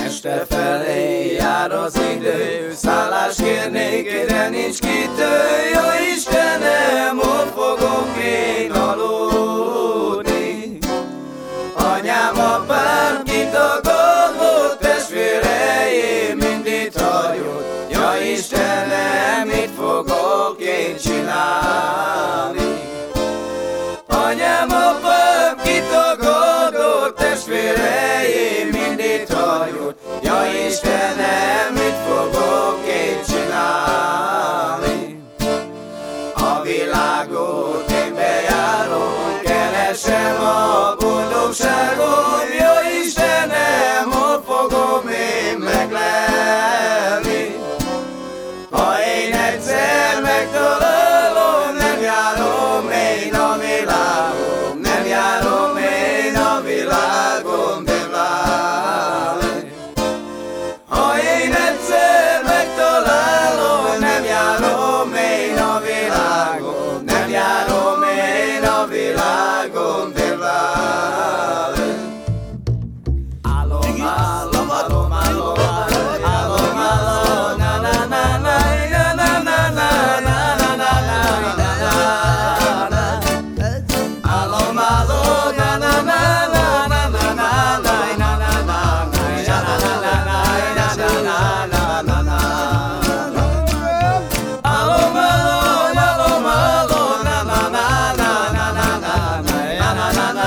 Este felé jár az idő, szállást kérnék, de nincs kitő. Jó Istenem, hol fogok én aludni? Anyám, apám kitagadott, testvéreim mind itt hagyott. Ja Istenem, mit fogok én csinálni? Anyám, apám kitagadott, testvéreim mind itt hagyott. Ja Istenem, mit fogok én csinálni? A világot én bejárom, keresem a boldogságot. Ja Istenem, hol fogom én meglelni? Ha én egyszer megtalálom, nem járom én a világon, nem járom én a világon beválni. Ha én egyszer megtalálom, nem járom én a világon, nem járom én a világon beválni. Álom, álom, álom, álom, álom, álom, na na na na na na na na na na na na. Álom, álom, na na na na na na na na na na na na na. Álom, álom, álom, álom, na na na na na na na na na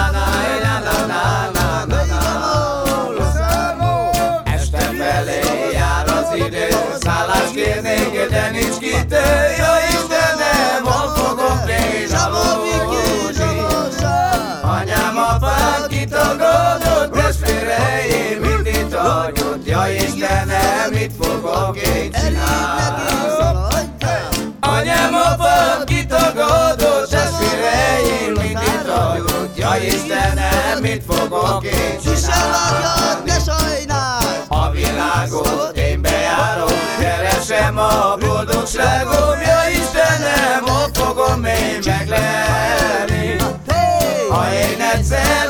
na na na. Este felé jár az idő, szállást kérnék, de nincs kitő. Ja Istenem, hol fogok én aludni? Anyám, apám kitagadott, testvéreim mind itt hagyott. Ja Istenem, mit fogok én csinálni? Anyám, apám kitagadott, testvéreim mind itt hagyott. Ja Istenem, mit fogok én csinálni? A világot én bejárom, keresem a boldogságom. Ja Istenem, hol fogom én meglelni? Ha én egyszer